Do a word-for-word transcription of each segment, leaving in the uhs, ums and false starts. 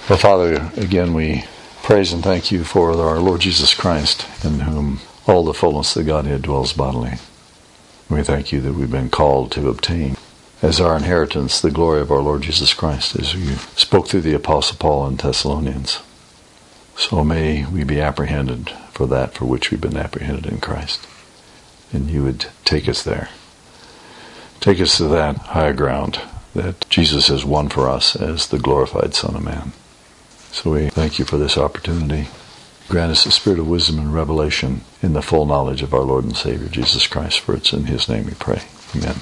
Well, Father, again we praise and thank you for our Lord Jesus Christ, in whom all the fullness of the Godhead dwells bodily. We thank you that we've been called to obtain as our inheritance the glory of our Lord Jesus Christ, as you spoke through the Apostle Paul in Thessalonians. So may we be apprehended for that for which we've been apprehended in Christ. And you would take us there. Take us to that higher ground that Jesus has won for us as the glorified Son of Man. So we thank you for this opportunity. Grant us the spirit of wisdom and revelation in the full knowledge of our Lord and Savior, Jesus Christ, for it's in His name we pray. Amen.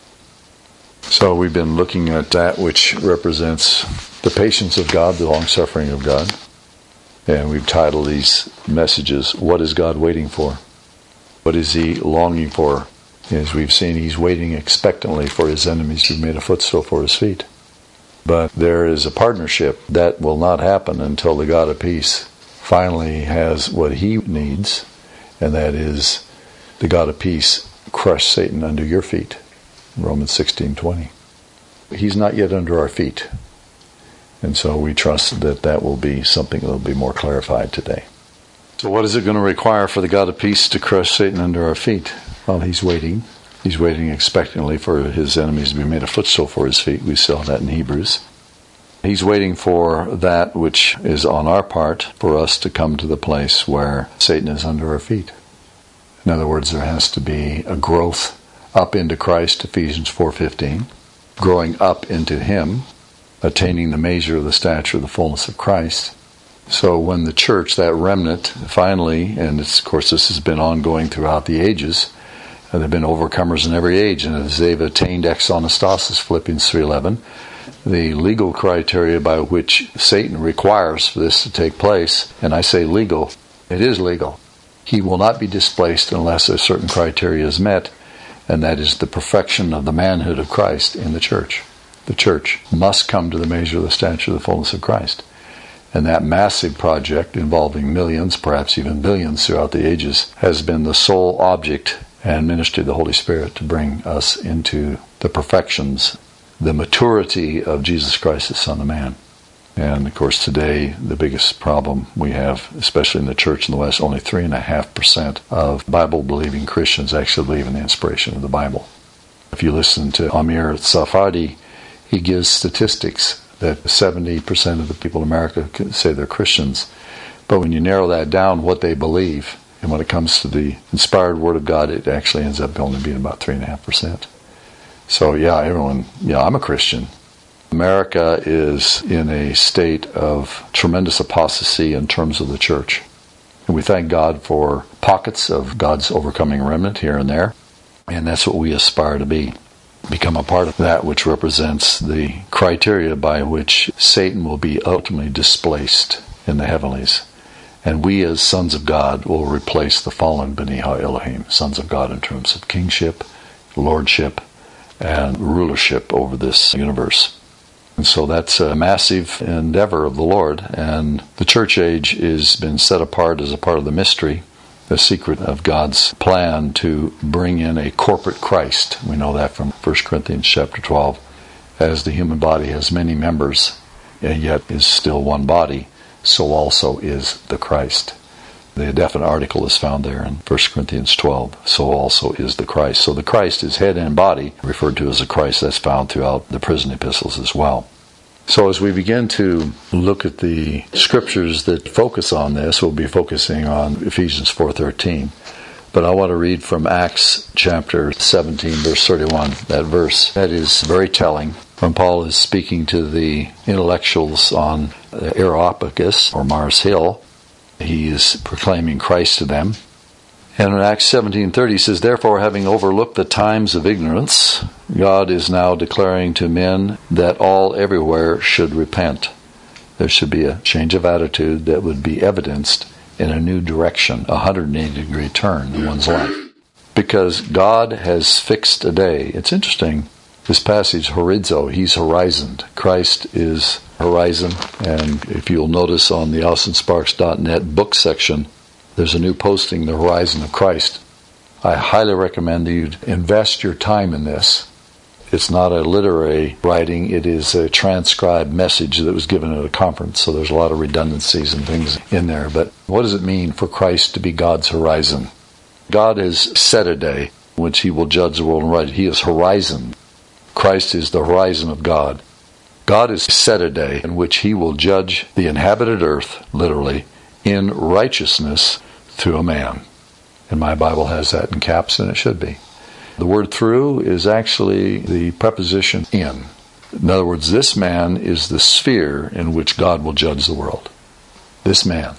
So we've been looking at that which represents the patience of God, the long-suffering of God. And we've titled these messages, What is God waiting for? What is He longing for? As we've seen, He's waiting expectantly for His enemies to be made a footstool for His feet. But there is a partnership that will not happen until the God of peace finally has what He needs, and that is the God of peace crush Satan under your feet. Romans sixteen twenty. He's not yet under our feet. And so we trust that that will be something that will be more clarified today. So what is it going to require for the God of peace to crush Satan under our feet? Well, He's waiting. He's waiting expectantly for His enemies to be made a footstool for His feet. We saw that in Hebrews. He's waiting for that which is on our part for us to come to the place where Satan is under our feet. In other words, there has to be a growth up into Christ, Ephesians four fifteen, growing up into Him, attaining the measure of the stature of the fullness of Christ. So when the church, that remnant, finally, and it's, of course this has been ongoing throughout the ages, and there have been overcomers in every age, and as they've attained exonostasis, Philippians three eleven, the legal criteria by which Satan requires for this to take place, and I say legal, it is legal. He will not be displaced unless a certain criteria is met, and that is the perfection of the manhood of Christ in the church. The church must come to the measure of the stature of the fullness of Christ. And that massive project involving millions, perhaps even billions throughout the ages, has been the sole object and ministry of the Holy Spirit to bring us into the perfections, the maturity of Jesus Christ, the Son of Man. And of course today, the biggest problem we have, especially in the church in the West, only three point five percent of Bible-believing Christians actually believe in the inspiration of the Bible. If you listen to Amir Tsarfati, he gives statistics that seventy percent of the people in America say they're Christians. But when you narrow that down, what they believe, and when it comes to the inspired Word of God, it actually ends up only being about three point five percent. So yeah, everyone, yeah, I'm a Christian. America is in a state of tremendous apostasy in terms of the church. And we thank God for pockets of God's overcoming remnant here and there. And that's what we aspire to be. Become a part of that which represents the criteria by which Satan will be ultimately displaced in the heavenlies. And we as sons of God will replace the fallen B'nai HaElohim, sons of God in terms of kingship, lordship, and rulership over this universe. And so that's a massive endeavor of the Lord, and the church age has been set apart as a part of the mystery, the secret of God's plan to bring in a corporate Christ. We know that from First Corinthians chapter twelve. As the human body has many members, and yet is still one body, so also is the Christ. The definite article is found there in First Corinthians twelve. So also is the Christ. So the Christ is head and body, referred to as the Christ. That's found throughout the prison epistles as well. So as we begin to look at the scriptures that focus on this, we'll be focusing on Ephesians four thirteen. But I want to read from Acts chapter seventeen, verse thirty-one. That verse, that is very telling. When Paul is speaking to the intellectuals on the Areopagus, or Mars Hill, he is proclaiming Christ to them. And in Acts seventeen thirty, he says, Therefore, having overlooked the times of ignorance, God is now declaring to men that all everywhere should repent. There should be a change of attitude that would be evidenced in a new direction, a one hundred eighty degree turn in one's life. Because God has fixed a day. It's interesting, this passage, horizo, he's horizoned. Christ is horizon. And if you'll notice on the Allison Sparks dot net book section, there's a new posting, The Horizon of Christ. I highly recommend that you invest your time in this It's not a literary writing. It is a transcribed message that was given at a conference. So there's a lot of redundancies and things in there. But what does it mean for Christ to be God's horizon? God has set a day in which he will judge the world and right. He is horizon. Christ is the horizon of God. God has set a day in which he will judge the inhabited earth, literally, in righteousness through a man. And my Bible has that in caps, and it should be. The word through is actually the preposition in. In other words, this man is the sphere in which God will judge the world. This man.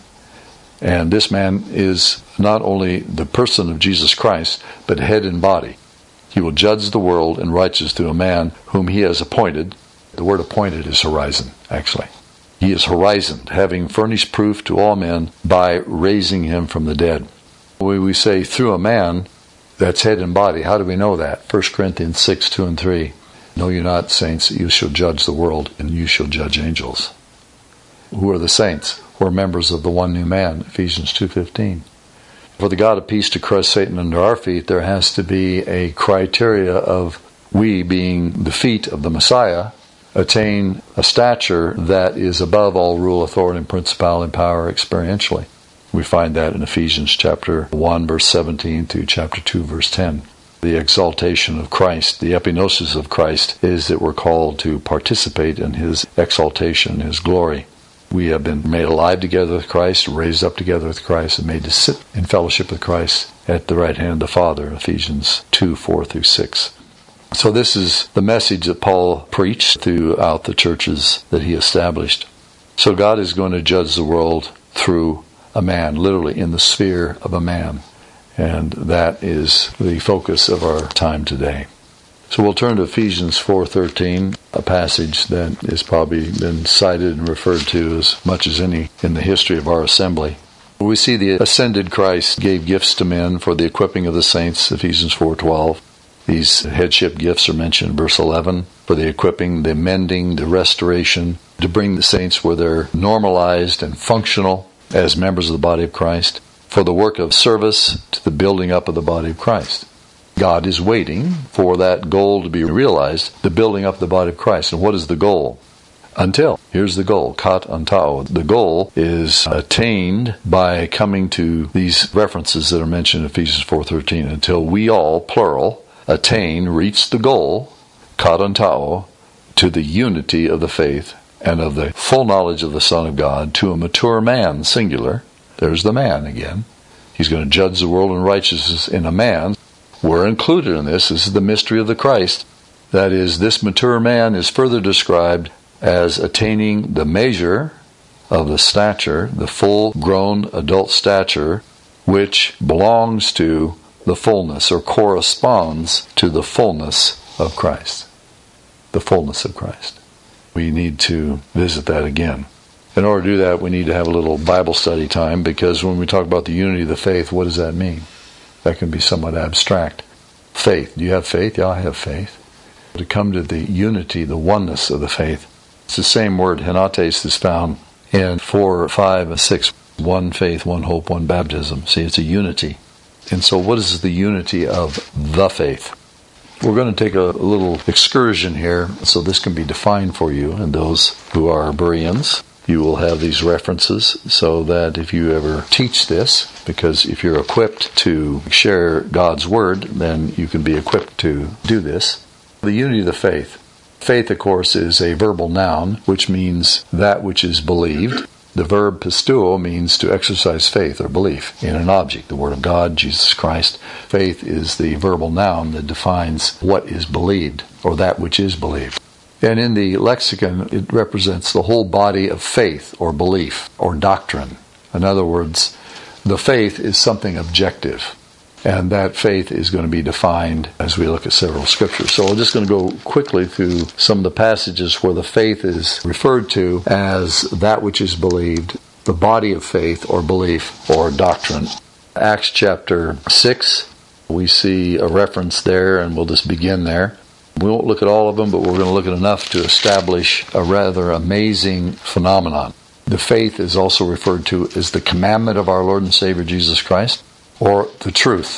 And this man is not only the person of Jesus Christ, but head and body. He will judge the world in righteousness through a man whom he has appointed. The word appointed is horizon, actually. He is horizoned, having furnished proof to all men by raising him from the dead. When we say through a man, that's head and body. How do we know that? First Corinthians six, two and three. Know you not, saints, that you shall judge the world, and you shall judge angels. Who are the saints? Who are members of the one new man, Ephesians two fifteen. For the God of peace to crush Satan under our feet, there has to be a criteria of we, being the feet of the Messiah, attain a stature that is above all rule, authority, and principality and power experientially. We find that in Ephesians chapter one, verse seventeen through chapter two, verse ten. The exaltation of Christ, the epignosis of Christ, is that we're called to participate in his exaltation, his glory. We have been made alive together with Christ, raised up together with Christ, and made to sit in fellowship with Christ at the right hand of the Father, Ephesians two, four through six. So this is the message that Paul preached throughout the churches that he established. So God is going to judge the world through a man, literally in the sphere of a man. And that is the focus of our time today. So we'll turn to Ephesians four thirteen, a passage that has probably been cited and referred to as much as any in the history of our assembly. We see the ascended Christ gave gifts to men for the equipping of the saints, Ephesians four twelve. These headship gifts are mentioned in verse eleven, for the equipping, the mending, the restoration, to bring the saints where they're normalized and functional as members of the body of Christ, for the work of service to the building up of the body of Christ. God is waiting for that goal to be realized, the building up of the body of Christ. And what is the goal? Until, here's the goal, kat antao. The goal is attained by coming to these references that are mentioned in Ephesians four thirteen, until we all, plural, attain, reach the goal, kat antao, to the unity of the faith and of the full knowledge of the Son of God, to a mature man, singular. There's the man again. He's going to judge the world in righteousness in a man. We're included in this. This is the mystery of the Christ. That is, this mature man is further described as attaining the measure of the stature, the full-grown adult stature, which belongs to the fullness or corresponds to the fullness of Christ. The fullness of Christ. We need to visit that again. In order to do that, we need to have a little Bible study time, because when we talk about the unity of the faith, what does that mean? That can be somewhat abstract. Faith. Do you have faith? Yeah, I have faith. To come to the unity, the oneness of the faith, it's the same word, henates, is found in four, five, and six. One faith, one hope, one baptism. See, it's a unity. And so what is the unity of the faith? We're going to take a little excursion here, so this can be defined for you, and those who are Bereans. You will have these references so that if you ever teach this, because if you're equipped to share God's Word, then you can be equipped to do this. The unity of the faith. Faith, of course, is a verbal noun, which means that which is believed. The verb pisteuo means to exercise faith or belief in an object, the Word of God, Jesus Christ. Faith is the verbal noun that defines what is believed, or that which is believed. And in the lexicon, it represents the whole body of faith or belief or doctrine. In other words, the faith is something objective. And that faith is going to be defined as we look at several scriptures. So we're just going to go quickly through some of the passages where the faith is referred to as that which is believed, the body of faith or belief or doctrine. Acts chapter six, we see a reference there, and we'll just begin there. We won't look at all of them, but we're going to look at enough to establish a rather amazing phenomenon. The faith is also referred to as the commandment of our Lord and Savior Jesus Christ, or the truth.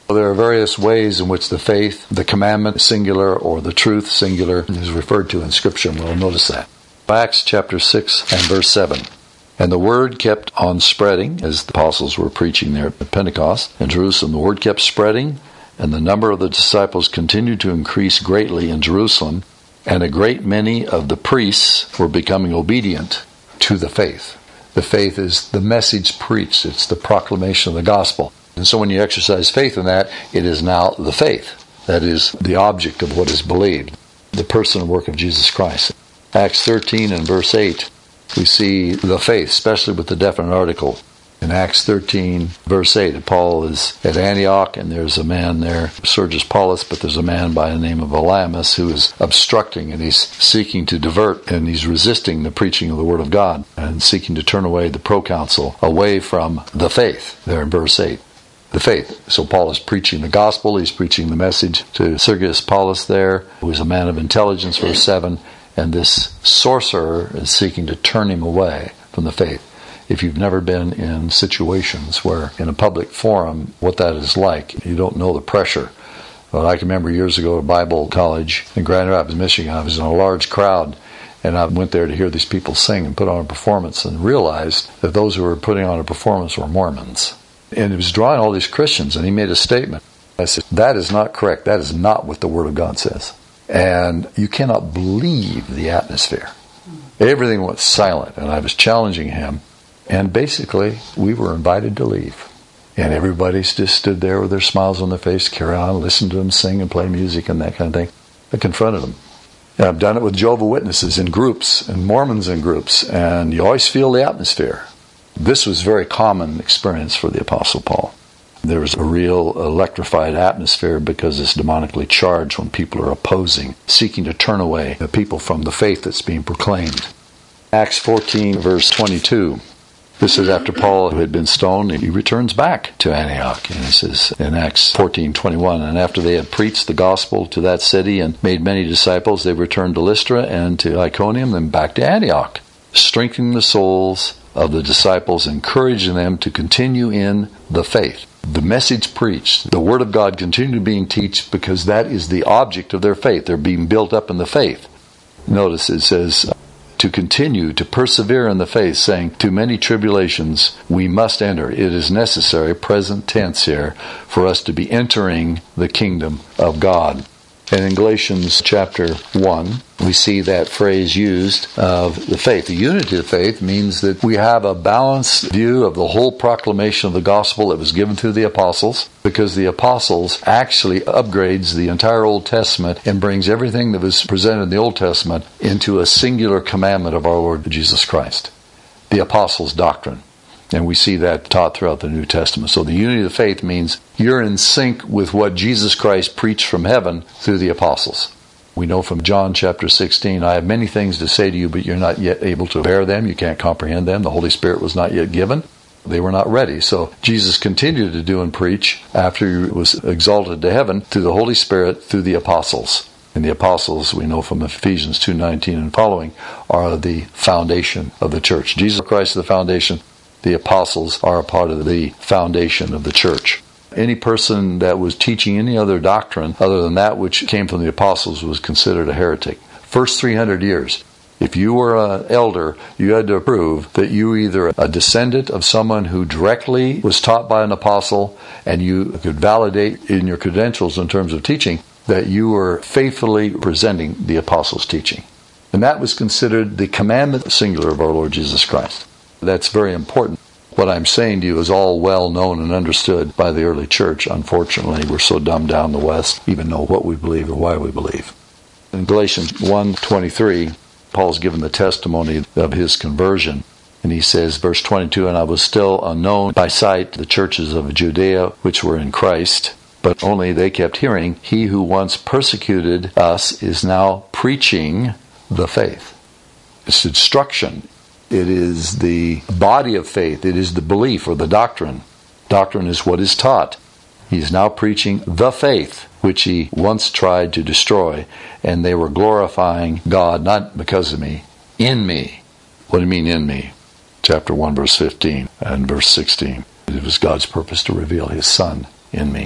There are various ways in which the faith, the commandment, singular, or the truth, singular, is referred to in Scripture, and we'll notice that. Acts chapter six and verse seven. And the word kept on spreading, as the apostles were preaching there at Pentecost in Jerusalem. The word kept spreading, and the number of the disciples continued to increase greatly in Jerusalem, and a great many of the priests were becoming obedient to the faith. The faith is the message preached. It's the proclamation of the gospel. And so when you exercise faith in that, it is now the faith. That is the object of what is believed. The person and work of Jesus Christ. Acts thirteen and verse eight, we see the faith, especially with the definite article. In Acts thirteen, verse eight, Paul is at Antioch, and there's a man there, Sergius Paulus, but there's a man by the name of Elymas who is obstructing, and he's seeking to divert, and he's resisting the preaching of the Word of God, and seeking to turn away the proconsul away from the faith, there in verse eight. The faith. So Paul is preaching the gospel, he's preaching the message to Sergius Paulus there, who is a man of intelligence, verse seven, and this sorcerer is seeking to turn him away from the faith. If you've never been in situations where, in a public forum, what that is like, you don't know the pressure. Well, I can remember years ago at Bible College in Grand Rapids, Michigan, I was in a large crowd, and I went there to hear these people sing and put on a performance, and realized that those who were putting on a performance were Mormons. And he was drawing all these Christians, and he made a statement. I said, that is not correct. That is not what the Word of God says. And you cannot believe the atmosphere. Everything was silent, and I was challenging him. And basically, we were invited to leave. And everybody just stood there with their smiles on their face, carry on, listen to them sing and play music and that kind of thing. I confronted them. And I've done it with Jehovah's Witnesses in groups, and Mormons in groups, and you always feel the atmosphere. This was a very common experience for the Apostle Paul. There was a real electrified atmosphere because it's demonically charged when people are opposing, seeking to turn away the people from the faith that's being proclaimed. Acts fourteen, verse twenty-two. This is after Paul, who had been stoned, he returns back to Antioch. And he says in Acts fourteen twenty-one, and after they had preached the gospel to that city and made many disciples, they returned to Lystra and to Iconium and back to Antioch, strengthening the souls of the disciples, encouraging them to continue in the faith. The message preached, the Word of God continued being taught because that is the object of their faith. They're being built up in the faith. Notice it says, to continue, to persevere in the faith, saying, to many tribulations we must enter. It is necessary, present tense here, for us to be entering the kingdom of God. And in Galatians chapter one, we see that phrase used of the faith. The unity of faith means that we have a balanced view of the whole proclamation of the gospel that was given to the apostles, because the apostles actually upgrades the entire Old Testament and brings everything that was presented in the Old Testament into a singular commandment of our Lord Jesus Christ, the apostles' doctrine. And we see that taught throughout the New Testament. So the unity of the faith means you're in sync with what Jesus Christ preached from heaven through the apostles. We know from John chapter sixteen, I have many things to say to you, but you're not yet able to bear them. You can't comprehend them. The Holy Spirit was not yet given. They were not ready. So Jesus continued to do and preach after he was exalted to heaven through the Holy Spirit through the apostles. And the apostles, we know from Ephesians two nineteen and following, are the foundation of the church. Jesus Christ is the foundation. The apostles are a part of the foundation of the church. Any person that was teaching any other doctrine other than that which came from the apostles was considered a heretic. First three hundred years, if you were an elder, you had to prove that you were either a descendant of someone who directly was taught by an apostle, and you could validate in your credentials in terms of teaching that you were faithfully presenting the apostles' teaching. And that was considered the commandment singular of our Lord Jesus Christ. That's very important. What I'm saying to you is all well known and understood by the early church. Unfortunately, we're so dumbed down in the West, even know what we believe or why we believe. In Galatians one twenty-three, Paul's given the testimony of his conversion. And he says, verse twenty-two, and I was still unknown by sight to the churches of Judea which were in Christ, but only they kept hearing, he who once persecuted us is now preaching the faith. It's instruction. It is the body of faith. It is the belief or the doctrine. Doctrine is what is taught. He is now preaching the faith which he once tried to destroy, and they were glorifying God, not because of me, in me. What do you mean in me? Chapter one, verse fifteen and verse sixteen. It was God's purpose to reveal his Son in me.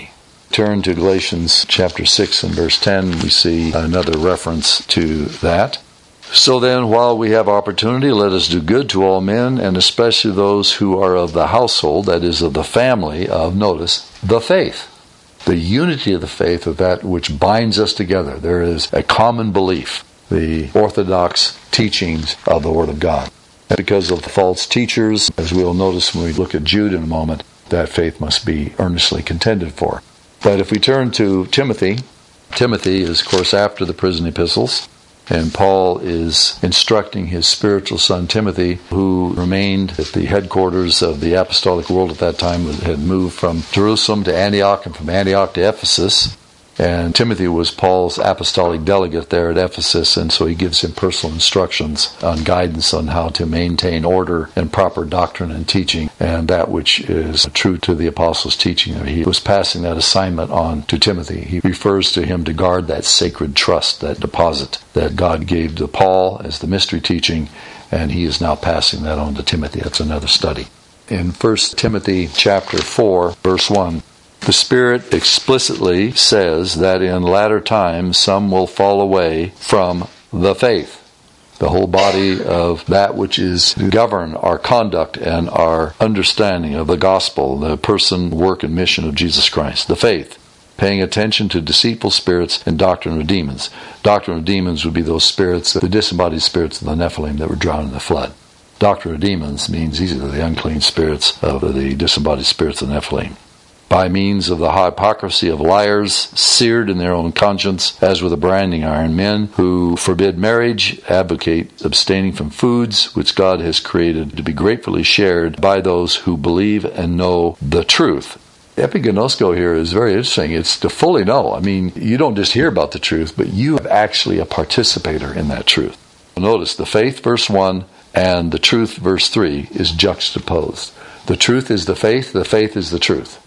Turn to Galatians chapter six and verse ten. We see another reference to that. So then, while we have opportunity, let us do good to all men, and especially those who are of the household, that is, of the family of, notice, the faith. The unity of the faith of that which binds us together. There is a common belief, the orthodox teachings of the Word of God. And because of the false teachers, as we'll notice when we look at Jude in a moment, that faith must be earnestly contended for. But if we turn to Timothy, Timothy is, of course, after the prison epistles. And Paul is instructing his spiritual son Timothy, who remained at the headquarters of the apostolic world at that time, had moved from Jerusalem to Antioch and from Antioch to Ephesus. And Timothy was Paul's apostolic delegate there at Ephesus, and so he gives him personal instructions on guidance on how to maintain order and proper doctrine and teaching, and that which is true to the apostles' teaching. He was passing that assignment on to Timothy. He refers to him to guard that sacred trust, that deposit that God gave to Paul as the mystery teaching, and he is now passing that on to Timothy. That's another study. In First Timothy chapter four, verse one, the Spirit explicitly says that in latter times some will fall away from the faith. The whole body of that which is to govern our conduct and our understanding of the gospel, the person, work, and mission of Jesus Christ, the faith. Paying attention to deceitful spirits and doctrine of demons. Doctrine of demons would be those spirits, the disembodied spirits of the Nephilim that were drowned in the flood. Doctrine of demons means these are the unclean spirits of the disembodied spirits of the Nephilim. By means of the hypocrisy of liars, seared in their own conscience, as with a branding iron, men who forbid marriage, advocate abstaining from foods which God has created to be gratefully shared by those who believe and know the truth. Epigenosko here is very interesting. It's to fully know. I mean, you don't just hear about the truth, but you are actually a participator in that truth. Notice the faith, verse one, and the truth, verse three, is juxtaposed. The truth is the faith, the faith is the truth.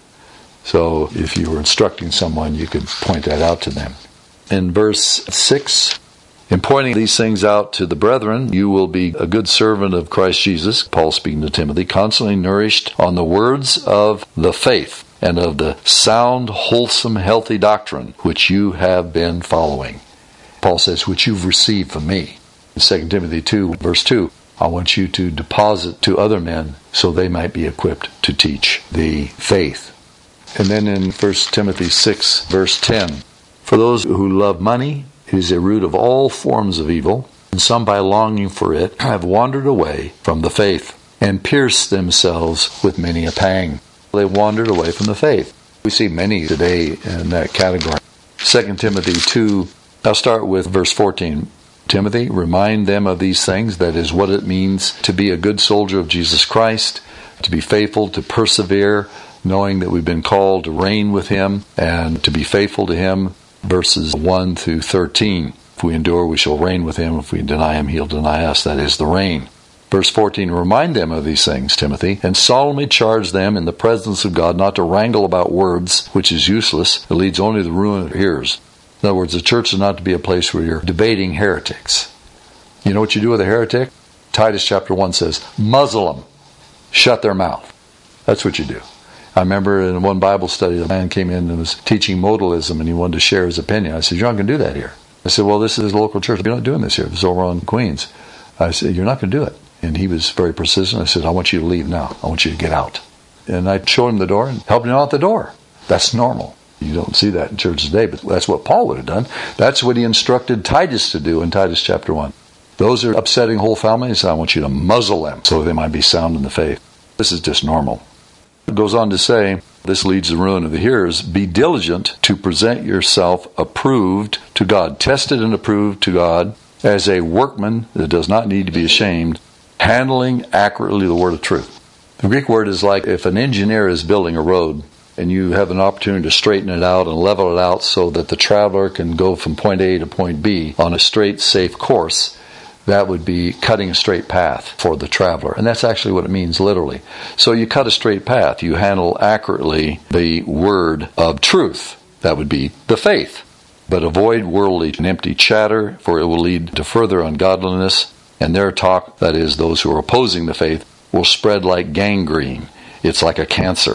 So if you were instructing someone, you could point that out to them. In verse six, in pointing these things out to the brethren, you will be a good servant of Christ Jesus, Paul speaking to Timothy, constantly nourished on the words of the faith and of the sound, wholesome, healthy doctrine which you have been following. Paul says, which you've received from me. In Second Timothy two, verse two, I want you to deposit to other men so they might be equipped to teach the faith. And then in First Timothy six, verse ten, for those who love money, it is a root of all forms of evil, and some by longing for it have wandered away from the faith, and pierced themselves with many a pang. They wandered away from the faith. We see many today in that category. Second Timothy two, I'll start with verse fourteen. Timothy, remind them of these things, that is what it means to be a good soldier of Jesus Christ, to be faithful, to persevere, knowing that we've been called to reign with Him and to be faithful to Him, verses one through thirteen. If we endure, we shall reign with Him. If we deny Him, He'll deny us. That is the reign. Verse fourteen, remind them of these things, Timothy, and solemnly charge them in the presence of God not to wrangle about words, which is useless. It leads only to the ruin of hearers. In other words, the church is not to be a place where you're debating heretics. You know what you do with a heretic? Titus chapter one says, muzzle them. Shut their mouth. That's what you do. I remember in one Bible study, a man came in and was teaching modalism, and he wanted to share his opinion. I said, you're not going to do that here. I said, well, this is a local church. You're not doing this here. This is over on Queens. I said, you're not going to do it. And he was very persistent. I said, I want you to leave now. I want you to get out. And I showed him the door and helped him out the door. That's normal. You don't see that in church today, but that's what Paul would have done. That's what he instructed Titus to do in Titus chapter one. Those are upsetting whole families. I want you to muzzle them so they might be sound in the faith. This is just normal. It goes on to say, this leads to the ruin of the hearers. Be diligent to present yourself approved to God, tested and approved to God, as a workman that does not need to be ashamed, handling accurately the word of truth. The Greek word is like if an engineer is building a road and you have an opportunity to straighten it out and level it out so that the traveler can go from point A to point B on a straight, safe course. That would be cutting a straight path for the traveler. And that's actually what it means literally. So you cut a straight path. You handle accurately the word of truth. That would be the faith. But avoid worldly and empty chatter, for it will lead to further ungodliness. And their talk, that is, those who are opposing the faith, will spread like gangrene. It's like a cancer.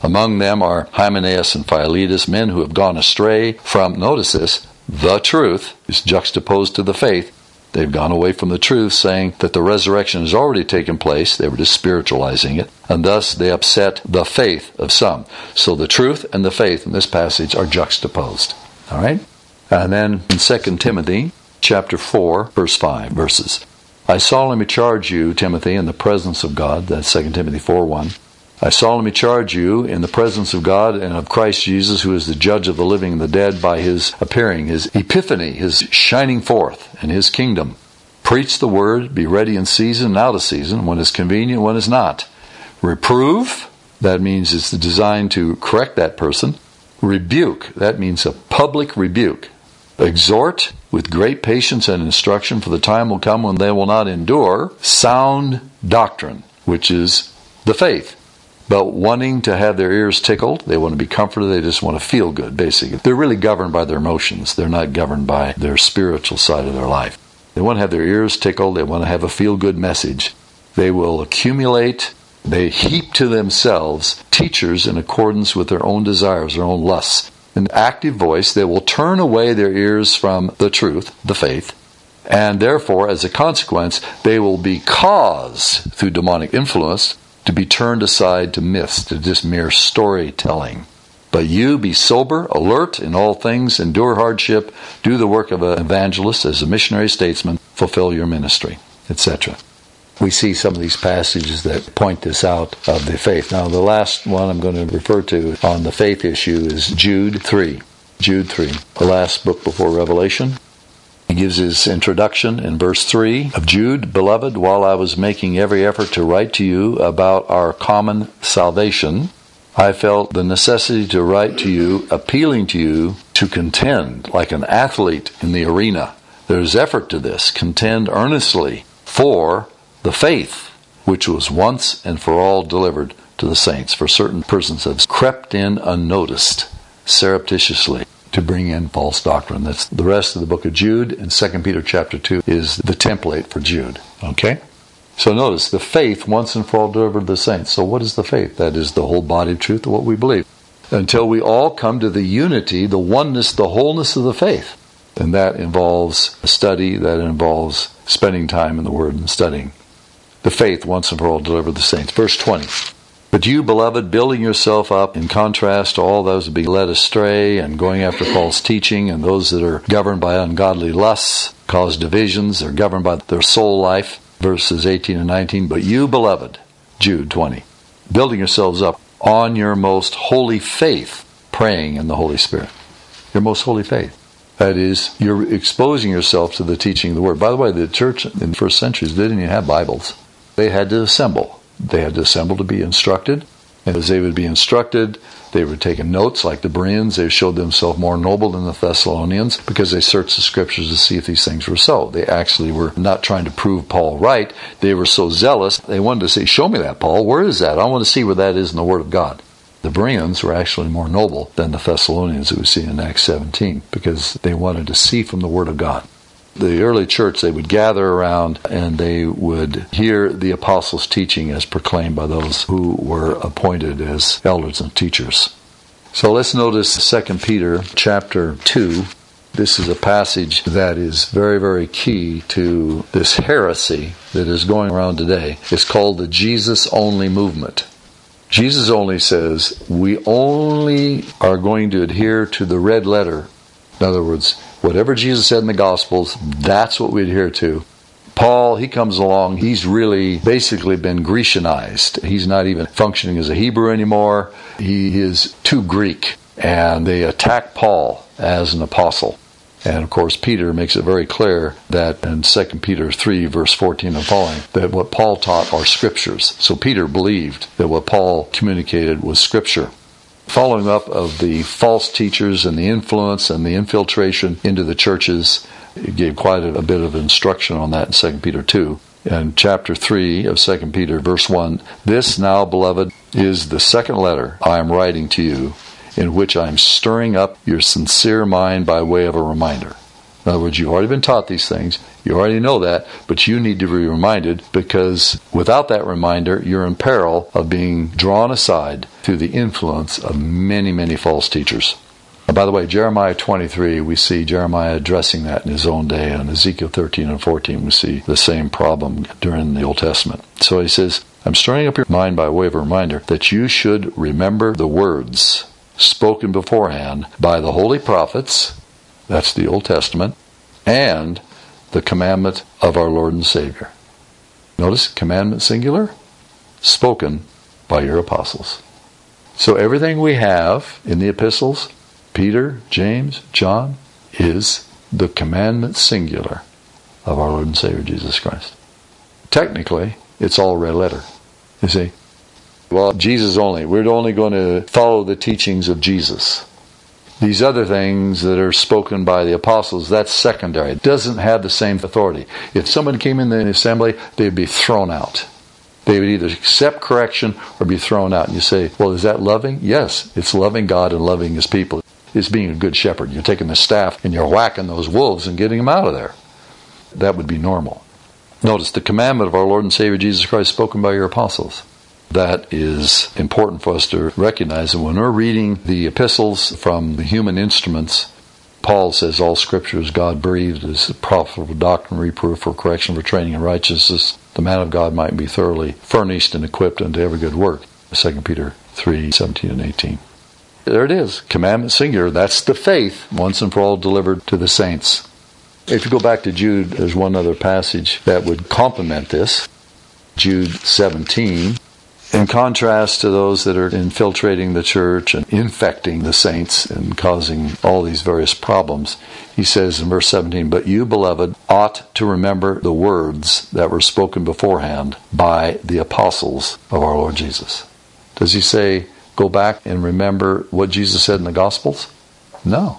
Among them are Hymenaeus and Philetus, men who have gone astray from, notice this, the truth is juxtaposed to the faith. They've gone away from the truth, saying that the resurrection has already taken place. They were just spiritualizing it, and thus they upset the faith of some. So the truth and the faith in this passage are juxtaposed. All right? And then in Second Timothy chapter four, verse five, verses. I solemnly charge you, Timothy, in the presence of God, that's Second Timothy four one. I solemnly charge you in the presence of God and of Christ Jesus, who is the judge of the living and the dead, by his appearing, his epiphany, his shining forth in his kingdom. Preach the word, be ready in season and out of season, when it's convenient, when it's not. Reprove, that means it's designed to correct that person. Rebuke, that means a public rebuke. Exhort with great patience and instruction, for the time will come when they will not endure sound doctrine, which is the faith. But wanting to have their ears tickled, they want to be comforted, they just want to feel good, basically. They're really governed by their emotions. They're not governed by their spiritual side of their life. They want to have their ears tickled, they want to have a feel-good message. They will accumulate, they heap to themselves teachers in accordance with their own desires, their own lusts. An active voice, they will turn away their ears from the truth, the faith, and therefore, as a consequence, they will be caused, through demonic influence, to be turned aside to myths, to just mere storytelling. But you be sober, alert in all things, endure hardship, do the work of an evangelist, as a missionary statesman, fulfill your ministry, et cetera. We see some of these passages that point this out of the faith. Now, the last one I'm going to refer to on the faith issue is Jude three. Jude three, the last book before Revelation. He gives his introduction in verse three of Jude. Beloved, while I was making every effort to write to you about our common salvation, I felt the necessity to write to you, appealing to you to contend like an athlete in the arena. There's effort to this. Contend earnestly for the faith which was once and for all delivered to the saints. For certain persons have crept in unnoticed, surreptitiously, to bring in false doctrine. That's the rest of the book of Jude, and Second Peter chapter two is the template for Jude. Okay? So notice, the faith once and for all delivered to the saints. So what is the faith? That is the whole body of truth of what we believe. Until we all come to the unity, the oneness, the wholeness of the faith. And that involves a study, that involves spending time in the Word and studying. The faith once and for all delivered to the saints. Verse twenty. But you, beloved, building yourself up in contrast to all those that be led astray and going after false teaching, and those that are governed by ungodly lusts, cause divisions, they're governed by their soul life. Verses eighteen and nineteen. But you, beloved, Jude twenty, building yourselves up on your most holy faith, praying in the Holy Spirit. Your most holy faith. That is, you're exposing yourself to the teaching of the Word. By the way, the church in the first centuries didn't even have Bibles. They had to assemble. They had to assemble to be instructed. And as they would be instructed, they were taking notes like the Bereans. They showed themselves more noble than the Thessalonians because they searched the Scriptures to see if these things were so. They actually were not trying to prove Paul right. They were so zealous, they wanted to say, show me that, Paul. Where is that? I want to see where that is in the Word of God. The Bereans were actually more noble than the Thessalonians that we see in Acts seventeen because they wanted to see from the Word of God. The early church, they would gather around and they would hear the apostles' teaching as proclaimed by those who were appointed as elders and teachers. So let's notice Second Peter chapter two. This is a passage that is very, very key to this heresy that is going around today. It's called the Jesus-only movement. Jesus only says we only are going to adhere to the red letter. In other words, whatever Jesus said in the Gospels, that's what we adhere to. Paul, he comes along, he's really basically been Grecianized. He's not even functioning as a Hebrew anymore. He is too Greek. And they attack Paul as an apostle. And of course, Peter makes it very clear that in Second Peter three, verse fourteen and following, that what Paul taught are Scriptures. So Peter believed that what Paul communicated was Scripture. Following up of the false teachers and the influence and the infiltration into the churches, he gave quite a, a bit of instruction on that in Second Peter two. And chapter three of Second Peter, verse one, this now, beloved, is the second letter I am writing to you, in which I am stirring up your sincere mind by way of a reminder. In other words, you've already been taught these things. You already know that, but you need to be reminded, because without that reminder, you're in peril of being drawn aside through the influence of many, many false teachers. And by the way, Jeremiah twenty-three, we see Jeremiah addressing that in his own day. And Ezekiel thirteen and fourteen, we see the same problem during the Old Testament. So he says, I'm stirring up your mind by way of a reminder that you should remember the words spoken beforehand by the holy prophets, that's the Old Testament, and the commandment of our Lord and Savior. Notice, commandment singular, spoken by your apostles. So everything we have in the epistles, Peter, James, John, is the commandment singular of our Lord and Savior Jesus Christ. Technically, it's all red letter. You see, well, Jesus only. We're only going to follow the teachings of Jesus. These other things that are spoken by the apostles, that's secondary. It doesn't have the same authority. If someone came in the assembly, they'd be thrown out. They would either accept correction or be thrown out. And you say, well, is that loving? Yes, it's loving God and loving His people. It's being a good shepherd. You're taking the staff and you're whacking those wolves and getting them out of there. That would be normal. Notice the commandment of our Lord and Savior Jesus Christ spoken by your apostles. That is important for us to recognize. And when we're reading the epistles from the human instruments, Paul says all Scripture is God-breathed, is profitable for doctrine, reproof, for correction, for training in righteousness. The man of God might be thoroughly furnished and equipped unto every good work. Second Peter three, seventeen and eighteen. There it is. Commandment singular. That's the faith once and for all delivered to the saints. If you go back to Jude, there's one other passage that would complement this. Jude seventeen. In contrast to those that are infiltrating the church and infecting the saints and causing all these various problems, he says in verse seventeen, but you, beloved, ought to remember the words that were spoken beforehand by the apostles of our Lord Jesus. Does he say, go back and remember what Jesus said in the Gospels? No.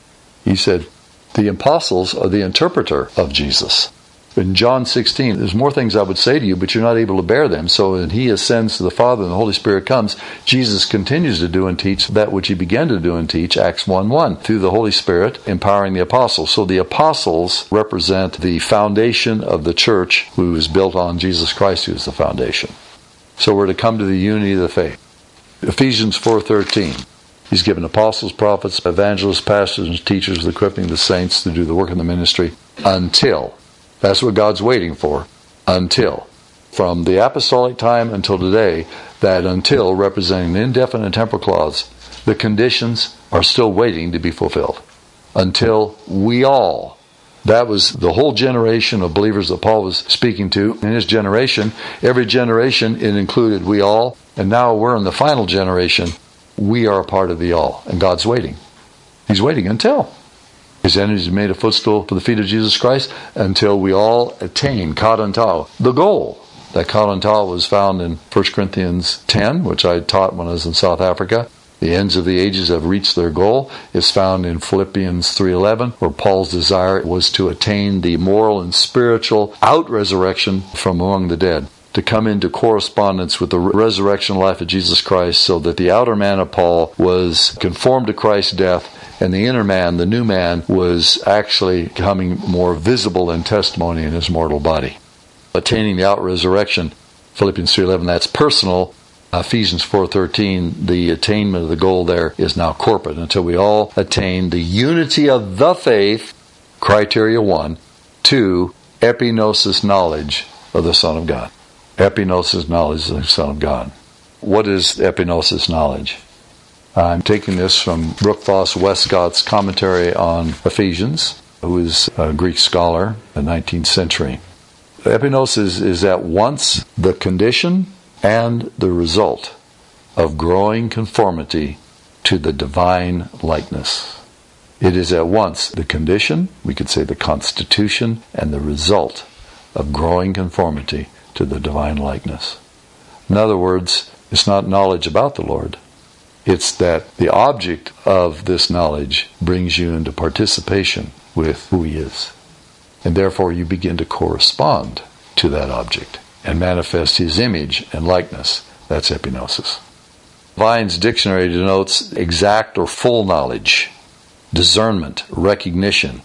He said, the apostles are the interpreter of Jesus. In John sixteen, there's more things I would say to you, but you're not able to bear them. So when He ascends to the Father and the Holy Spirit comes, Jesus continues to do and teach that which He began to do and teach, Acts one one, through the Holy Spirit empowering the apostles. So the apostles represent the foundation of the church, who is built on Jesus Christ, who is the foundation. So we're to come to the unity of the faith. Ephesians four thirteen. He's given apostles, prophets, evangelists, pastors, and teachers, equipping the saints to do the work of the ministry until. That's what God's waiting for. Until. From the apostolic time until today, that until representing the indefinite temporal clause, the conditions are still waiting to be fulfilled. Until we all. That was the whole generation of believers that Paul was speaking to. In his generation, every generation, it included we all. And now we're in the final generation. We are a part of the all. And God's waiting. He's waiting until. His enemies made a footstool for the feet of Jesus Christ until we all attain Kadantao, the goal. That Kadantao was found in First Corinthians ten, which I taught when I was in South Africa. The ends of the ages have reached their goal. It's found in Philippians three eleven, where Paul's desire was to attain the moral and spiritual out-resurrection from among the dead, to come into correspondence with the resurrection life of Jesus Christ, so that the outer man of Paul was conformed to Christ's death, and the inner man, the new man, was actually becoming more visible in testimony in his mortal body. Attaining the out-resurrection, Philippians three eleven, that's personal. Ephesians four thirteen, the attainment of the goal there is now corporate, until we all attain the unity of the faith, criteria one, two, epignosis knowledge of the Son of God. Epignosis knowledge of the Son of God. What is epignosis knowledge? I'm taking this from Brooke Foss Westcott's commentary on Ephesians, who is a Greek scholar in the nineteenth century. Epignosis is at once the condition and the result of growing conformity to the divine likeness. It is at once the condition, we could say the constitution, and the result of growing conformity to the divine likeness. In other words, it's not knowledge about the Lord. It's that the object of this knowledge brings you into participation with who He is. And therefore you begin to correspond to that object and manifest His image and likeness. That's epignosis. Vine's dictionary denotes exact or full knowledge, discernment, recognition,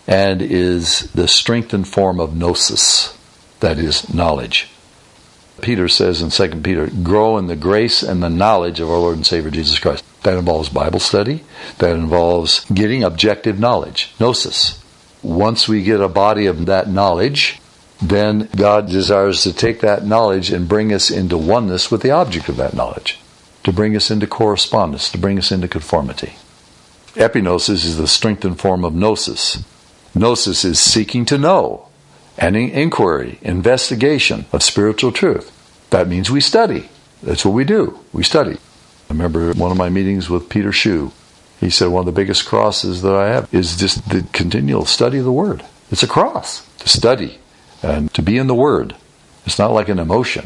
and is the strengthened form of gnosis, that is, knowledge. Peter says in Second Peter, grow in the grace and the knowledge of our Lord and Savior Jesus Christ. That involves Bible study. That involves getting objective knowledge, gnosis. Once we get a body of that knowledge, then God desires to take that knowledge and bring us into oneness with the object of that knowledge, to bring us into correspondence, to bring us into conformity. Epignosis is the strengthened form of gnosis. Gnosis is seeking to know, and inquiry, investigation of spiritual truth. That means we study. That's what we do. We study. I remember one of my meetings with Peter Shue. He said one of the biggest crosses that I have is just the continual study of the Word. It's a cross to study and to be in the Word. It's not like an emotion.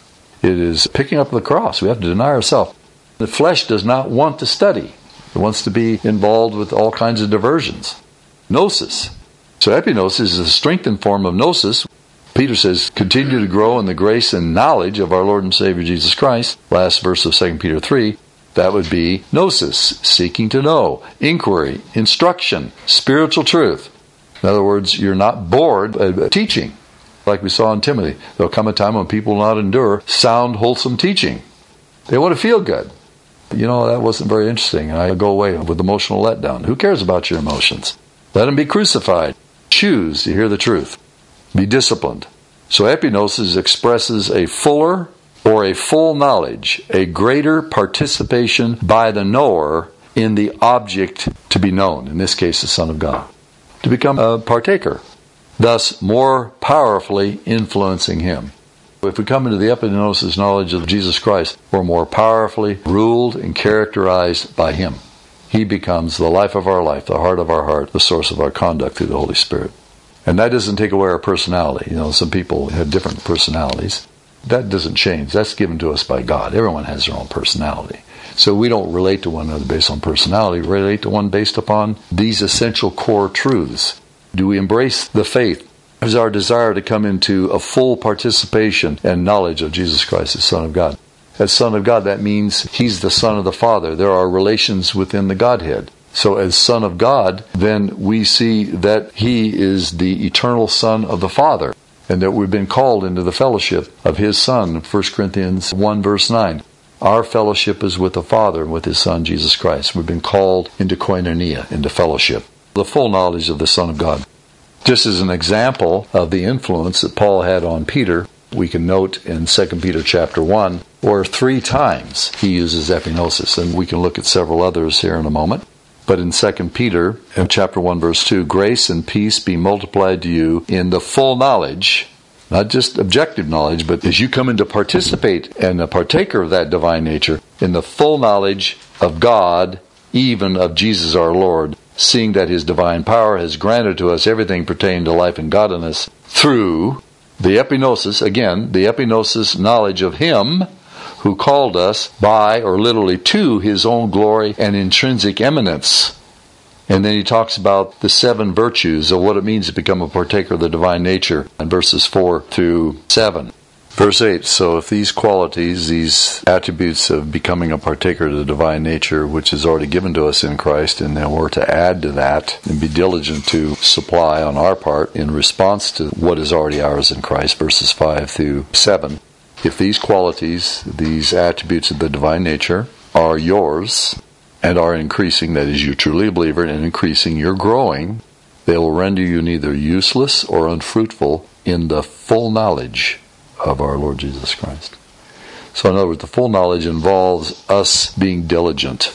It is picking up the cross. We have to deny ourselves. The flesh does not want to study. It wants to be involved with all kinds of diversions. Gnosis. So epignosis is a strengthened form of gnosis. Peter says, continue to grow in the grace and knowledge of our Lord and Savior Jesus Christ. Last verse of Second Peter three. That would be gnosis, seeking to know, inquiry, instruction, spiritual truth. In other words, you're not bored of teaching. Like we saw in Timothy, there'll come a time when people will not endure sound, wholesome teaching. They want to feel good. You know, that wasn't very interesting. I go away with emotional letdown. Who cares about your emotions? Let them be crucified. Choose to hear the truth. Be disciplined. So epignosis expresses a fuller or a full knowledge, a greater participation by the knower in the object to be known, in this case the Son of God, to become a partaker, thus more powerfully influencing Him. If we come into the epignosis knowledge of Jesus Christ, we're more powerfully ruled and characterized by Him. He becomes the life of our life, the heart of our heart, the source of our conduct through the Holy Spirit. And that doesn't take away our personality. You know, some people have different personalities. That doesn't change. That's given to us by God. Everyone has their own personality. So we don't relate to one another based on personality. We relate to one based upon these essential core truths. Do we embrace the faith? Is our desire to come into a full participation and knowledge of Jesus Christ, the Son of God? As Son of God, that means He's the Son of the Father. There are relations within the Godhead. So as Son of God, then we see that He is the eternal Son of the Father, and that we've been called into the fellowship of His Son, First Corinthians one verse nine. Our fellowship is with the Father and with His Son, Jesus Christ. We've been called into koinonia, into fellowship, the full knowledge of the Son of God. Just as an example of the influence that Paul had on Peter, we can note in Second Peter chapter one, where three times he uses epignosis, and we can look at several others here in a moment. But in Second Peter, in chapter one, verse two, grace and peace be multiplied to you in the full knowledge, not just objective knowledge, but as you come in to participate and a partaker of that divine nature, in the full knowledge of God, even of Jesus our Lord, seeing that His divine power has granted to us everything pertaining to life and godliness through the epignosis, again, the epignosis knowledge of Him who called us by, or literally to, His own glory and intrinsic eminence. And then he talks about the seven virtues of what it means to become a partaker of the divine nature in verses four through seven. Verse eight, so if these qualities, these attributes of becoming a partaker of the divine nature, which is already given to us in Christ, and then we're to add to that and be diligent to supply on our part in response to what is already ours in Christ, verses five through seven. If these qualities, these attributes of the divine nature, are yours and are increasing, that is, you're truly a believer and increasing, you're growing, they will render you neither useless or unfruitful in the full knowledge of our Lord Jesus Christ. So in other words, the full knowledge involves us being diligent.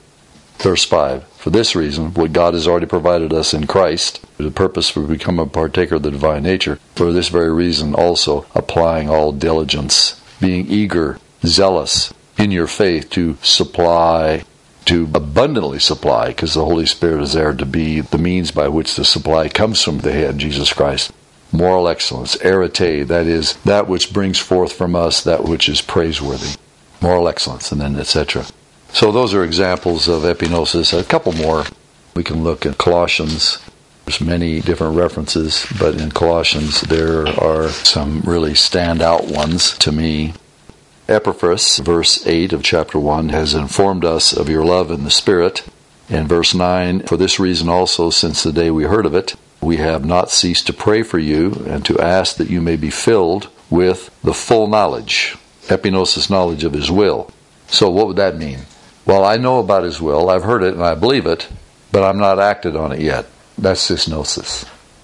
Verse five, for this reason, what God has already provided us in Christ, the purpose for becoming a partaker of the divine nature, for this very reason also applying all diligence, being eager, zealous in your faith to supply, to abundantly supply, because the Holy Spirit is there to be the means by which the supply comes from the head, Jesus Christ. Moral excellence, arete, that is, that which brings forth from us that which is praiseworthy. Moral excellence, and then et cetera. So those are examples of epignosis. A couple more. We can look at Colossians. There's many different references, but in Colossians there are some really standout ones to me. Epaphras, verse eight of chapter one, has informed us of your love in the Spirit. In verse nine, for this reason also, since the day we heard of it, we have not ceased to pray for you and to ask that you may be filled with the full knowledge, epignosis knowledge of His will. So what would that mean? Well, I know about His will, I've heard it and I believe it, but I'm not acted on it yet. That's gnosis.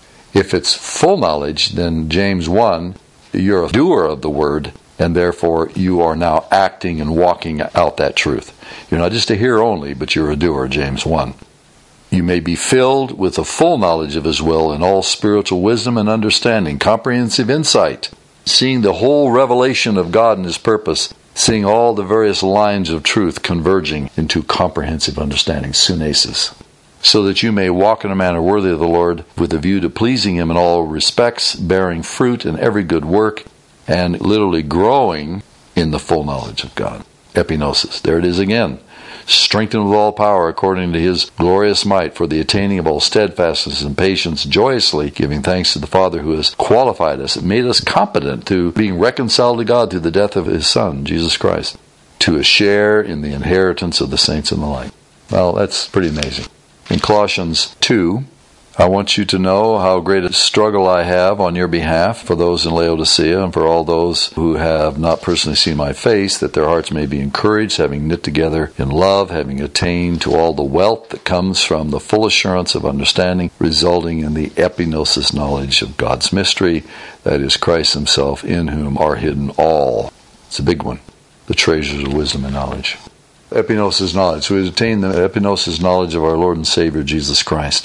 If it's full knowledge, then James one, you're a doer of the word, and therefore you are now acting and walking out that truth. You're not just a hearer only, but you're a doer, James one. You may be filled with the full knowledge of His will in all spiritual wisdom and understanding, comprehensive insight, seeing the whole revelation of God and His purpose, seeing all the various lines of truth converging into comprehensive understanding, sunesis, so that you may walk in a manner worthy of the Lord, with a view to pleasing Him in all respects, bearing fruit in every good work, and literally growing in the full knowledge of God. Epignosis. There it is again. Strengthened with all power according to His glorious might, for the attaining of all steadfastness and patience, joyously giving thanks to the Father who has qualified us and made us competent to being reconciled to God through the death of His Son, Jesus Christ, to a share in the inheritance of the saints and the like. Well, that's pretty amazing. In Colossians two, I want you to know how great a struggle I have on your behalf for those in Laodicea and for all those who have not personally seen my face, that their hearts may be encouraged, having knit together in love, having attained to all the wealth that comes from the full assurance of understanding, resulting in the epignosis knowledge of God's mystery, that is Christ Himself, in whom are hidden all. It's a big one. The treasures of wisdom and knowledge. Epignosis knowledge. So we attain the epignosis knowledge of our Lord and Savior Jesus Christ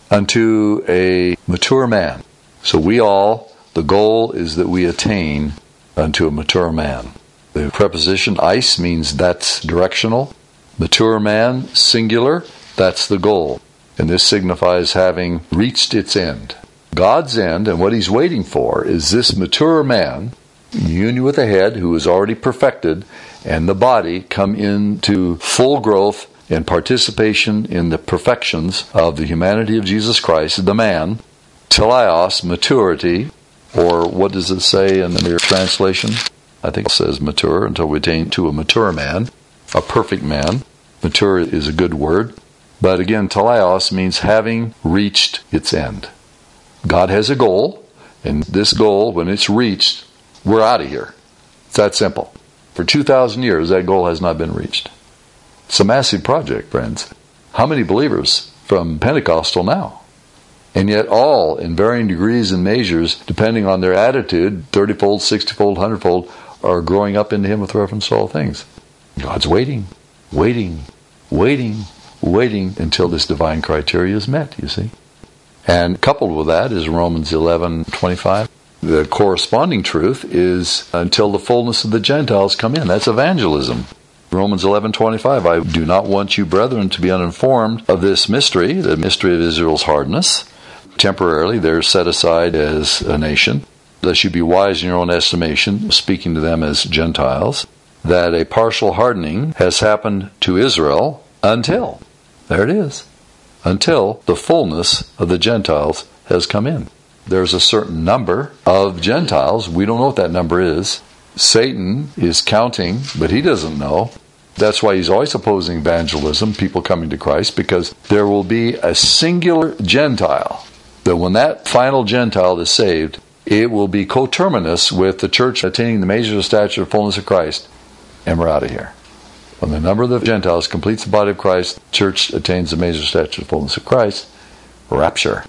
unto a mature man. So we all, the goal is that we attain unto a mature man. The preposition eis means that's directional. Mature man, singular, that's the goal. And this signifies having reached its end. God's end, and what He's waiting for, is this mature man, in union with the head, who is already perfected, and the body come into full growth and participation in the perfections of the humanity of Jesus Christ, the man, teleios, maturity, or what does it say in the translation? I think it says mature, until we attain to a mature man, a perfect man. Mature is a good word. But again, teleios means having reached its end. God has a goal, and this goal, when it's reached, we're out of here. It's that simple. For two thousand years, that goal has not been reached. It's a massive project, friends. How many believers from Pentecostal now? And yet all, in varying degrees and measures, depending on their attitude, thirty-fold, sixty-fold, one hundred-fold, are growing up into Him with reference to all things. God's waiting, waiting, waiting, waiting until this divine criteria is met, you see. And coupled with that is Romans eleven twenty-five. The corresponding truth is until the fullness of the Gentiles come in. That's evangelism. Romans eleven twenty-five, I do not want you, brethren, to be uninformed of this mystery, the mystery of Israel's hardness. Temporarily, they're set aside as a nation, lest you be wise in your own estimation, speaking to them as Gentiles, that a partial hardening has happened to Israel until, there it is, until the fullness of the Gentiles has come in. There's a certain number of Gentiles. We don't know what that number is. Satan is counting, but he doesn't know. That's why he's always opposing evangelism, people coming to Christ, because there will be a singular Gentile, that when that final Gentile is saved, it will be coterminous with the church attaining the measure of stature of fullness of Christ, and we're out of here. When the number of the Gentiles completes the body of Christ, the church attains the measure of stature of fullness of Christ, rapture.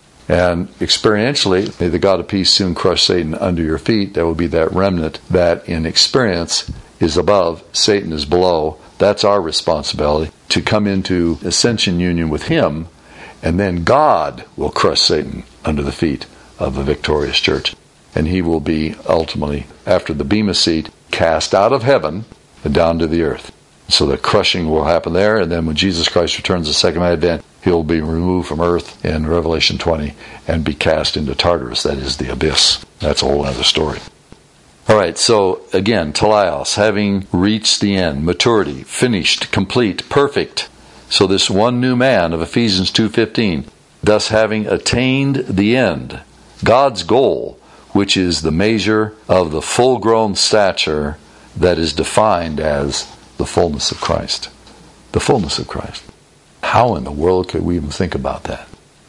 And experientially, may the God of peace soon crush Satan under your feet. There will be that remnant that in experience is above, Satan is below. That's our responsibility, to come into ascension union with Him, and then God will crush Satan under the feet of the victorious church. And he will be ultimately, after the Bema seat, cast out of heaven and down to the earth. So the crushing will happen there, and then when Jesus Christ returns the second advent, He'll be removed from earth in Revelation twenty and be cast into Tartarus, that is the abyss. That's a whole other story. All right, so again, teleios, having reached the end, maturity, finished, complete, perfect. So this one new man of Ephesians two fifteen, thus having attained the end, God's goal, which is the measure of the full-grown stature that is defined as the fullness of Christ. The fullness of Christ. How in the world could we even think about that?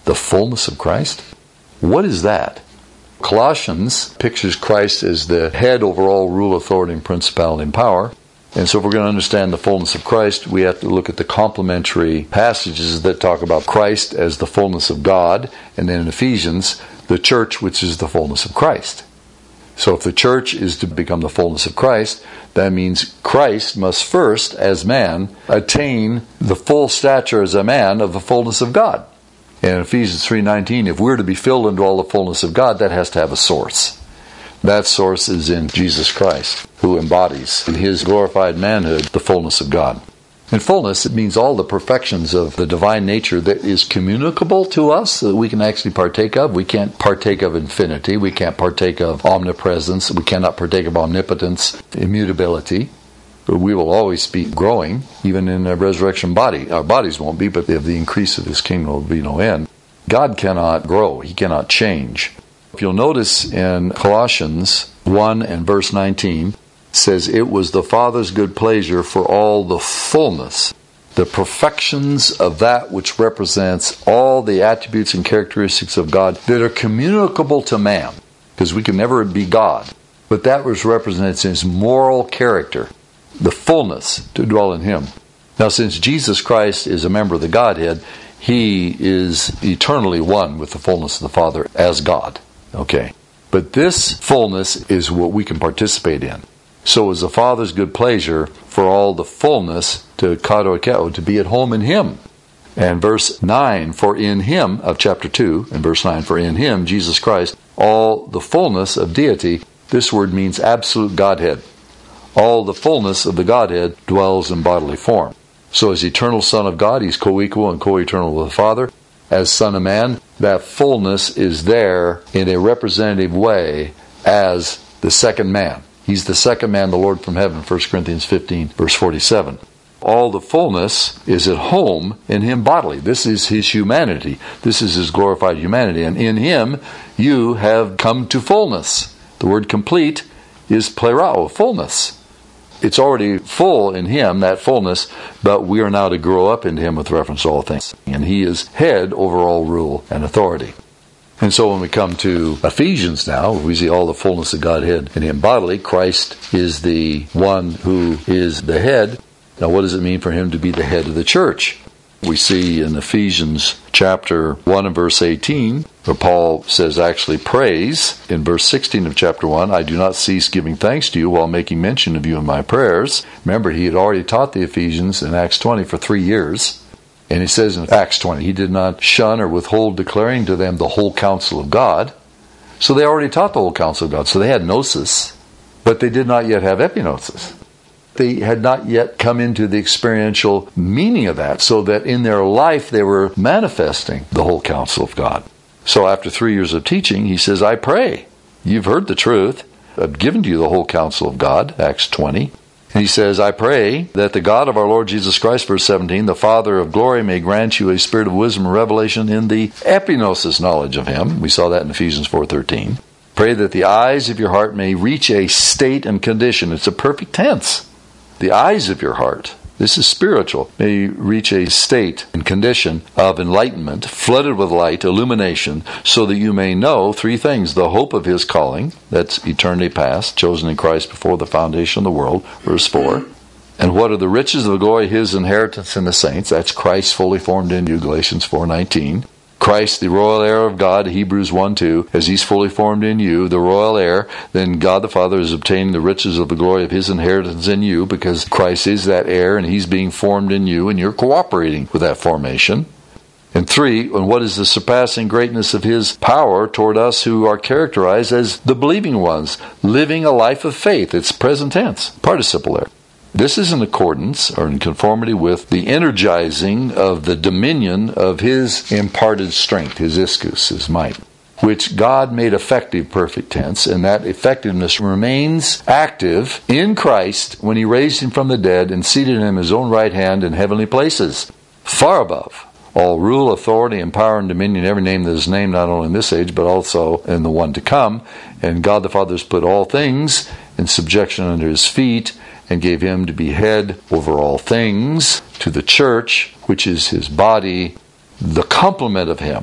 The fullness of Christ? What is that? Colossians pictures Christ as the head over all rule, authority, and principality and power. And so if we're going to understand the fullness of Christ, we have to look at the complementary passages that talk about Christ as the fullness of God, and then in Ephesians, the church, which is the fullness of Christ. So if the church is to become the fullness of Christ, that means Christ must first, as man, attain the full stature as a man of the fullness of God. And in Ephesians three nineteen, if we're to be filled into all the fullness of God, that has to have a source. That source is in Jesus Christ, who embodies in His glorified manhood the fullness of God. In fullness, it means all the perfections of the divine nature that is communicable to us, that we can actually partake of. We can't partake of infinity. We can't partake of omnipresence. We cannot partake of omnipotence, immutability. We will always be growing, even in a resurrection body. Our bodies won't be, but of the increase of His kingdom will be no end. God cannot grow. He cannot change. If you'll notice in Colossians one and verse nineteen, says, it was the Father's good pleasure for all the fullness, the perfections of that which represents all the attributes and characteristics of God that are communicable to man, because we can never be God, but that which represents His moral character, the fullness to dwell in Him. Now, since Jesus Christ is a member of the Godhead, He is eternally one with the fullness of the Father as God. Okay. But this fullness is what we can participate in. So it was the Father's good pleasure for all the fullness to kadoikeo, to be at home in Him. And verse nine, for in Him, of chapter two, and verse nine, for in Him, Jesus Christ, all the fullness of deity, this word means absolute Godhead. All the fullness of the Godhead dwells in bodily form. So as eternal Son of God, He's co-equal and co-eternal with the Father. As Son of Man, that fullness is there in a representative way as the second man. He's the second man, the Lord from heaven, First Corinthians fifteen, verse forty-seven. All the fullness is at home in Him bodily. This is His humanity. This is His glorified humanity. And in Him, you have come to fullness. The word complete is plerao, fullness. It's already full in Him, that fullness, but we are now to grow up into Him with reference to all things. And He is head over all rule and authority. And so when we come to Ephesians now, we see all the fullness of Godhead in Him bodily. Christ is the one who is the head. Now what does it mean for Him to be the head of the church? We see in Ephesians chapter one and verse eighteen, where Paul says actually praise. In verse sixteen of chapter one, I do not cease giving thanks to you while making mention of you in my prayers. Remember, he had already taught the Ephesians in Acts twenty for three years. And he says in Acts twenty, he did not shun or withhold declaring to them the whole counsel of God. So they already taught the whole counsel of God. So they had gnosis, but they did not yet have epignosis. They had not yet come into the experiential meaning of that, so that in their life they were manifesting the whole counsel of God. So after three years of teaching, he says, I pray. You've heard the truth. I've given to you the whole counsel of God, Acts twenty. And he says, I pray that the God of our Lord Jesus Christ, verse seventeen, the Father of glory, may grant you a spirit of wisdom and revelation in the epignosis knowledge of Him. We saw that in Ephesians four thirteen. Pray that the eyes of your heart may reach a state and condition. It's a perfect tense. The eyes of your heart, this is spiritual, may reach a state and condition of enlightenment, flooded with light, illumination, so that you may know three things. The hope of His calling, that's eternity past, chosen in Christ before the foundation of the world, verse four. And what are the riches of the glory of His inheritance in the saints? That's Christ fully formed in you, Galatians four nineteen. Christ, the royal heir of God, Hebrews one two, as He's fully formed in you, the royal heir, then God the Father is obtaining the riches of the glory of His inheritance in you, because Christ is that heir and He's being formed in you, and you're cooperating with that formation. And three, and what is the surpassing greatness of His power toward us who are characterized as the believing ones, living a life of faith. It's present tense, participle there. This is in accordance or in conformity with the energizing of the dominion of His imparted strength, His ischus, His might, which God made effective, perfect tense, and that effectiveness remains active in Christ when He raised Him from the dead and seated Him at His own right hand in heavenly places, far above all rule, authority, and power and dominion, every name that is named not only in this age, but also in the one to come. And God the Father has put all things in subjection under His feet, and gave Him to be head over all things to the church, which is His body, the complement of Him.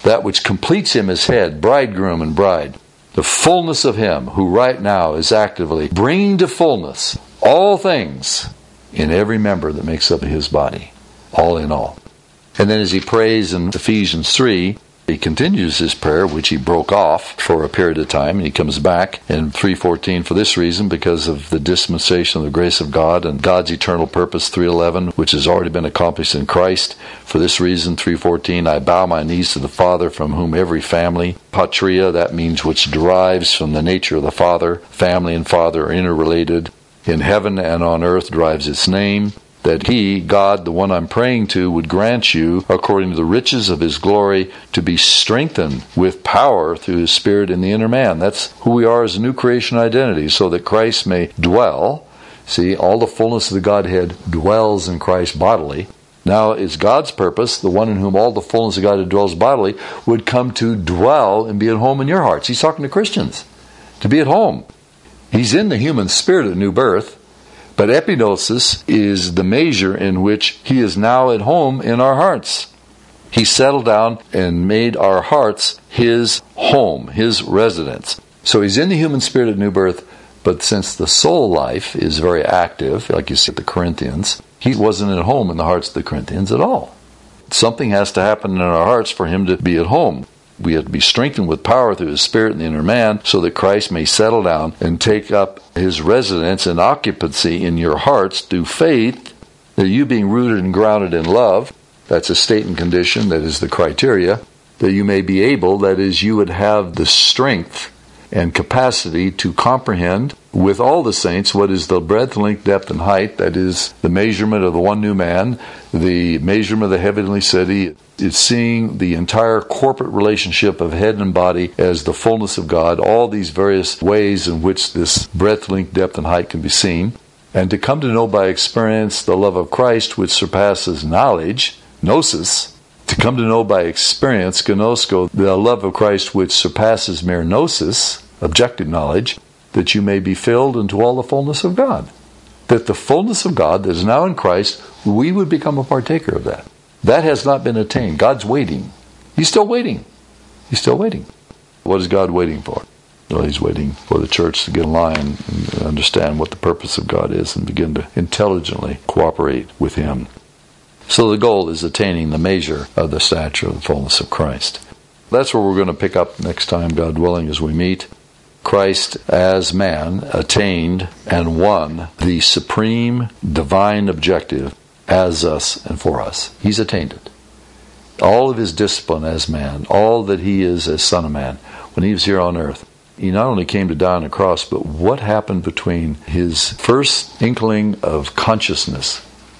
that which completes him as head, bridegroom and bride. The fullness of him who right now is actively bringing to fullness all things in every member that makes up his body. All in all. And then as he prays in Ephesians three, he continues his prayer, which he broke off for a period of time, and he comes back in three fourteen for this reason, because of the dispensation of the grace of God and God's eternal purpose, three eleven, which has already been accomplished in Christ. For this reason, three fourteen, I bow my knees to the Father, from whom every family, patria, that means which derives from the nature of the Father, family and Father are interrelated, in heaven and on earth derives its name, that he, God, the one I'm praying to, would grant you, according to the riches of his glory, to be strengthened with power through his Spirit in the inner man. That's who we are as a new creation identity, so that Christ may dwell. See, all the fullness of the Godhead dwells in Christ bodily. Now it's God's purpose, the one in whom all the fullness of God dwells bodily, would come to dwell and be at home in your hearts. He's talking to Christians. To be at home. He's in the human spirit of new birth. But epignosis is the measure in which he is now at home in our hearts. He settled down and made our hearts his home, his residence. So he's in the human spirit of new birth, but since the soul life is very active, like you see at the Corinthians, he wasn't at home in the hearts of the Corinthians at all. Something has to happen in our hearts for him to be at home. We have to be strengthened with power through his Spirit in the inner man, so that Christ may settle down and take up his residence and occupancy in your hearts through faith, that you being rooted and grounded in love, that's a state and condition, that is the criteria, that you may be able, that is, you would have the strength and capacity to comprehend with all the saints what is the breadth, length, depth, and height, that is the measurement of the one new man, the measurement of the heavenly city. It's seeing the entire corporate relationship of head and body as the fullness of God, all these various ways in which this breadth, length, depth, and height can be seen, and to come to know by experience the love of Christ which surpasses knowledge, gnosis, to come to know by experience, gnosko, the love of Christ which surpasses mere gnosis, objective knowledge, that you may be filled into all the fullness of God. That the fullness of God that is now in Christ, we would become a partaker of that. That has not been attained. God's waiting. He's still waiting. He's still waiting. What is God waiting for? Well, he's waiting for the church to get in line and understand what the purpose of God is and begin to intelligently cooperate with him. So the goal is attaining the measure of the stature of the fullness of Christ. That's where we're going to pick up next time, God willing, as we meet. Christ as man attained and won the supreme divine objective as us and for us. He's attained it. All of his discipline as man, all that he is as Son of Man, when he was here on earth, he not only came to die on the cross, but what happened between his first inkling of consciousness,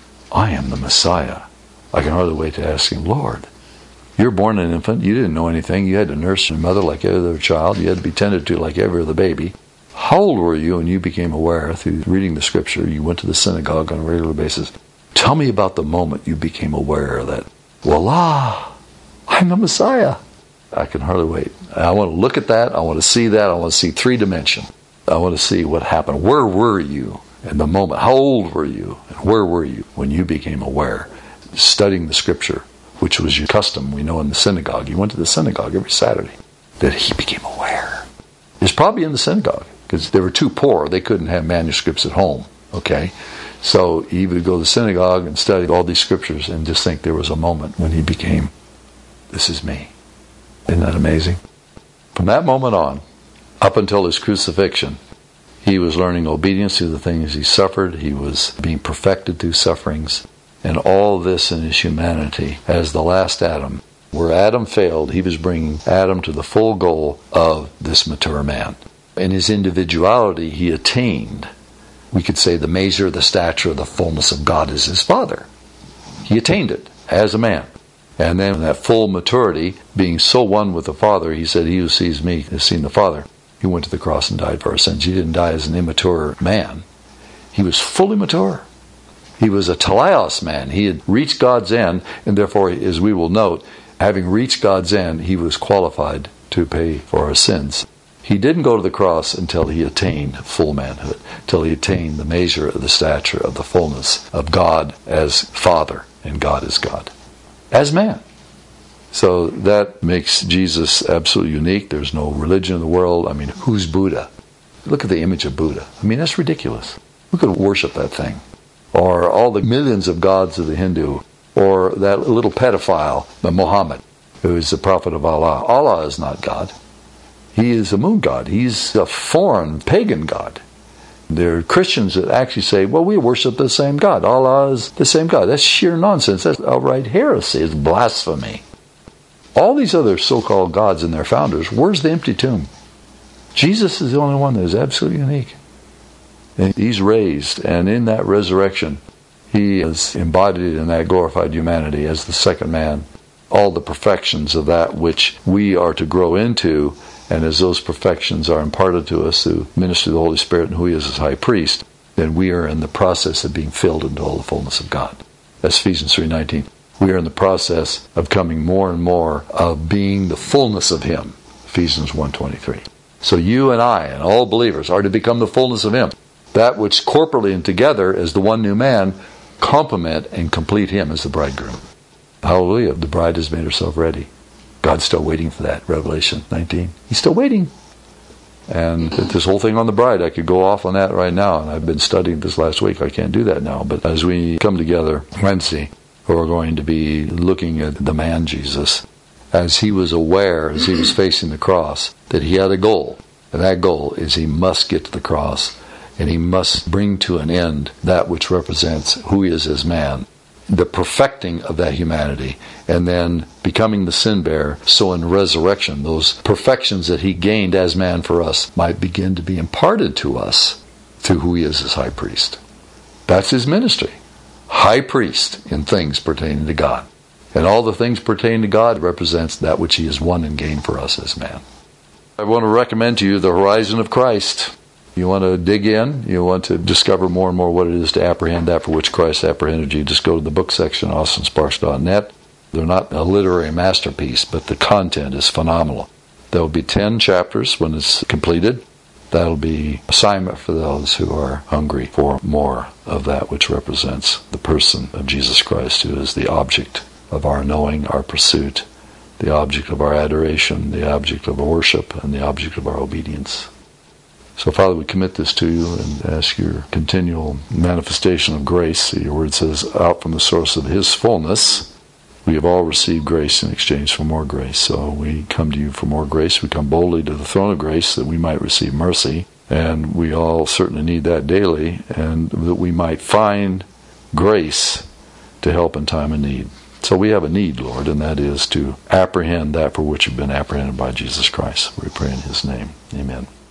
I am the Messiah. I can hardly wait to ask him, Lord, you're born an infant, you didn't know anything, you had to nurse your mother like every other child, you had to be tended to like every other baby. How old were you when you became aware through reading the scripture, you went to the synagogue on a regular basis? Tell me about the moment you became aware that, voila, I'm the Messiah. I can hardly wait. I want to look at that, I want to see that, I want to see three dimension. I want to see what happened. Where were you in the moment? How old were you? And where were you when you became aware? Studying the scripture, which was your custom, we know, in the synagogue. You went to the synagogue every Saturday. That he became aware. It's probably in the synagogue, because they were too poor. They couldn't have manuscripts at home. Okay? So he would go to the synagogue and study all these scriptures and just think there was a moment when he became, this is me. Isn't that amazing? From that moment on, up until his crucifixion, he was learning obedience through the things he suffered. He was being perfected through sufferings. And all this in his humanity as the last Adam. Where Adam failed, he was bringing Adam to the full goal of this mature man. In his individuality, he attained, we could say, the measure, the stature, the fullness of God as his Father. He attained it as a man. And then in that full maturity, being so one with the Father, he said, he who sees me has seen the Father. He went to the cross and died for our sins. He didn't die as an immature man. He was fully mature. He was a teleos man. He had reached God's end, and therefore, as we will note, having reached God's end, he was qualified to pay for our sins. He didn't go to the cross until he attained full manhood, until he attained the measure of the stature of the fullness of God as Father and God as God. As man. So that makes Jesus absolutely unique. There's no religion in the world. I mean, who's Buddha? Look at the image of Buddha. I mean, that's ridiculous. Who could worship that thing? Or all the millions of gods of the Hindu. Or that little pedophile, Muhammad, who is the prophet of Allah. Allah is not God. He is a moon god. He's a foreign pagan god. There are Christians that actually say, well, we worship the same God. Allah is the same God. That's sheer nonsense. That's outright heresy. It's blasphemy. All these other so-called gods and their founders, where's the empty tomb? Jesus is the only one that is absolutely unique. And he's raised, and in that resurrection, he is embodied in that glorified humanity as the second man. All the perfections of that which we are to grow into, and as those perfections are imparted to us through the ministry of the Holy Spirit and who he is as high priest, then we are in the process of being filled into all the fullness of God. That's Ephesians three nineteen. We are in the process of coming more and more of being the fullness of him. Ephesians one twenty-three. So you and I and all believers are to become the fullness of him. That which corporately and together as the one new man complement and complete him as the bridegroom. Hallelujah. The bride has made herself ready. God's still waiting for that. Revelation nineteen. He's still waiting. And this whole thing on the bride, I could go off on that right now. And I've been studying this last week. I can't do that now. But as we come together Wednesday, we're going to be looking at the man Jesus. As he was aware, as he was facing the cross, that he had a goal. And that goal is he must get to the cross. And he must bring to an end that which represents who he is as man. The perfecting of that humanity, and then becoming the sin bearer, so in resurrection, those perfections that he gained as man for us might begin to be imparted to us through who he is as high priest. That's his ministry. High priest in things pertaining to God. And all the things pertaining to God represents that which he has won and gained for us as man. I want to recommend to you the Horizon of Christ. You want to dig in, you want to discover more and more what it is to apprehend that for which Christ apprehended you, just go to the book section, austin sparks dot net. They're not a literary masterpiece, but the content is phenomenal. There will be ten chapters when it's completed. That'll be assignment for those who are hungry for more of that which represents the person of Jesus Christ, who is the object of our knowing, our pursuit, the object of our adoration, the object of our worship, and the object of our obedience. So, Father, we commit this to you and ask your continual manifestation of grace. Your word says, out from the source of his fullness, we have all received grace in exchange for more grace. So we come to you for more grace. We come boldly to the throne of grace that we might receive mercy. And we all certainly need that daily, and that we might find grace to help in time of need. So we have a need, Lord, and that is to apprehend that for which you've been apprehended by Jesus Christ. We pray in his name. Amen.